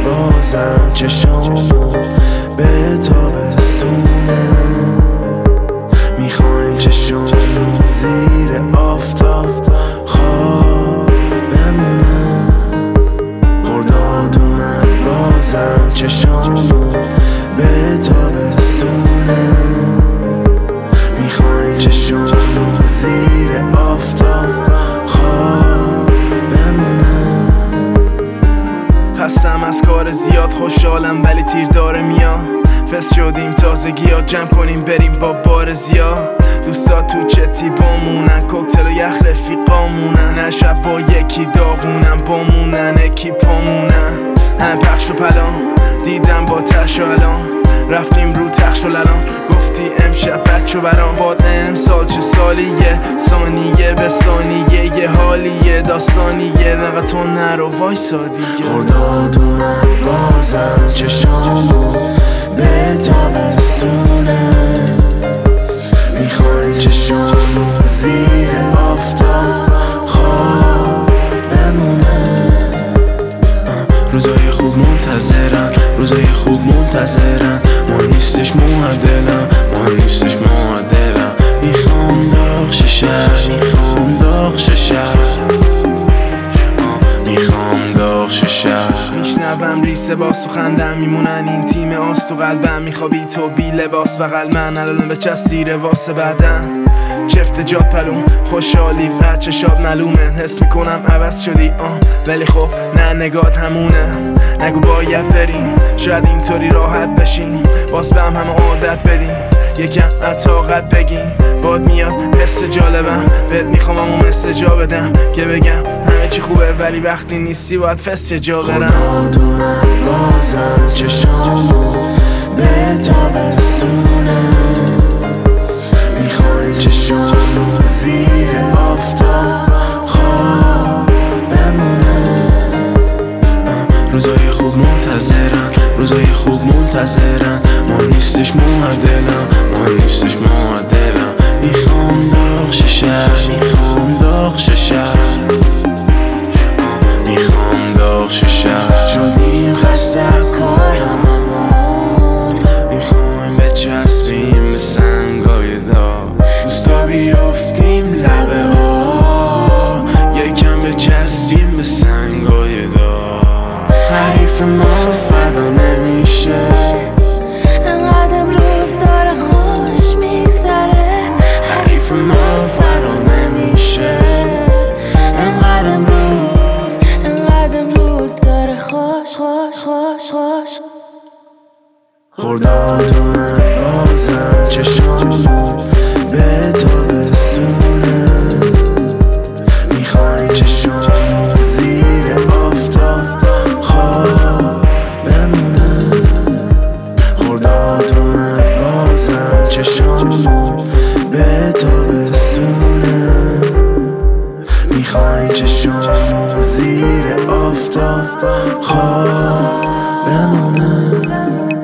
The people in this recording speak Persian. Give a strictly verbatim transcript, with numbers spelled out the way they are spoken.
بازم چشامون به تابستونه. میخوایم چشامون زیر آفتاب خواب بمونه. خرداد اومد بازم چشامون به تابستونه. میخوایم چشامون زیر آفتاب خواب بمونه. خستم از کار زیاد، خوشحالم ولی تیر داره میاد. فس شدیم تازگی ها، جمع کنیم بریم با بار زیاد. دوستا تو چتی بامونن، کوکتل و یخ رفیقامونن. نه شب با یکی داغونن، بامونن اکی پامونن. همه پخش و پلان دیدم با تش و الان. رفتیم رو تخش و للان، گفتی امشب بچه برام. باد امسال چه سالیه، ثانیه به ثانیه یه حالیه، داستانیه. نقد تو نرو وایسا دیگه. خرداد اومد بازم چشامون به تابستونه. میخوایم چشامون زیر آفتاب خواب بمونه. روزای خوب منتظرن، روزای خوب منتظرن. ما نیستش معدلم، ما نیستش معدلم. میخوام داغ شهر، میخوام داغ شهر، میخوام داغ شهر. میشنوم ریسه با سخندم، میمونن این تیم آست تو قلبم. میخوابی تو بی لباس بغل من، الان به چستیره واسه بعدم. چفت جات پلوم خوشحالی بچه شاد ملومه. حس میکنم عوض شدی آه، ولی خب نه نگات همونه. نگو باید بریم، شاید اینطوری راحت بشیم. باز به هم همه عادت بدیم، یکم عطاقت بگیم. باد میاد حس جالبم، بهت میخوام همون مثل جا بدم. که بگم همه چی خوبه ولی وقتی نیستی باید فس یه جا برم. خرداد اومد بازم چشامون به تابستونه. میخوایم چشامون زیر آفتاب خواب بمونه. روزای خوب منتظرن، روزای خوب منتظرن. ما نیستش معدلم، ما نیستش معدلم. میخوام داغ شهر، میخوام داغ شهر، میخوام داغ شهر. شدیم خسته کار هممون، میخوایم بچسبیم به سنگای داغ. دوستا بیافتیم لبه ها، یکم بچسبیم به سنگای داغ. حریف ما فردا نمیشه، انقدر امروز داره خوش میگذره. حریف ما فردا نمیشه، انقدر امروز، انقدر امروز داره خوش خوش خوش خوش. خرداد اومد بازم چشامون به تابستونه. میخوایم چشامون زیر آفتاب خواب بمونه. خرداد اومد بازم چشامون به تابستونه. میخوایم چشامون زیر آفتاب خواب بمونه.